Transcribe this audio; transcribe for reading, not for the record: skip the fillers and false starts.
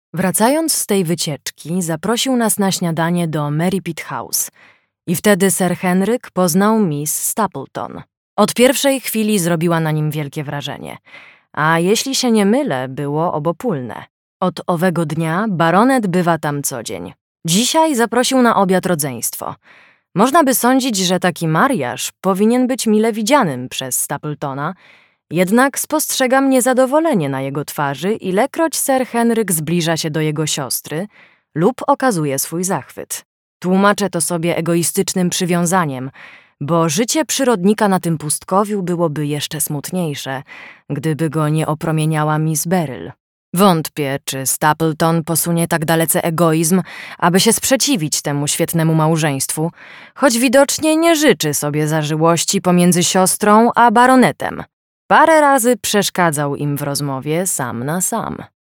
Wracając z tej wycieczki, zaprosił nas na śniadanie do Merripit House. I wtedy Sir Henryk poznał Miss Stapleton. Od pierwszej chwili zrobiła na nim wielkie wrażenie. A jeśli się nie mylę, było obopólne. Od owego dnia baronet bywa tam co dzień. Dzisiaj zaprosił na obiad rodzeństwo. Można by sądzić, że taki mariaż powinien być mile widzianym przez Stapletona, jednak spostrzegam niezadowolenie na jego twarzy, ilekroć Sir Henryk zbliża się do jego siostry lub okazuje swój zachwyt. Tłumaczę to sobie egoistycznym przywiązaniem, bo życie przyrodnika na tym pustkowiu byłoby jeszcze smutniejsze, gdyby go nie opromieniała Miss Beryl. Wątpię, czy Stapleton posunie tak dalece egoizm, aby się sprzeciwić temu świetnemu małżeństwu, choć widocznie nie życzy sobie zażyłości pomiędzy siostrą a baronetem. Parę razy przeszkadzał im w rozmowie sam na sam.